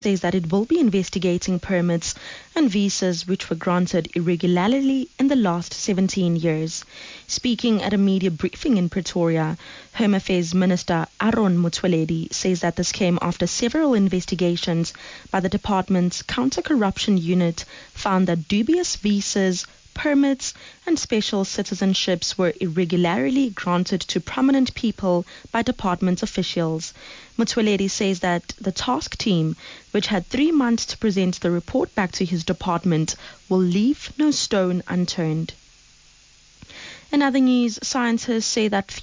says that it will be investigating permits and visas which were granted irregularly in the last 17 years. Speaking at a media briefing in Pretoria, Home Affairs Minister Aaron Motsoaledi says that this came after several investigations by the department's counter-corruption unit found that dubious visas, permits and special citizenships were irregularly granted to prominent people by department officials. Motsoaledi says that the task team, which had 3 months to present the report back to his department, will leave no stone unturned. In other news, scientists say that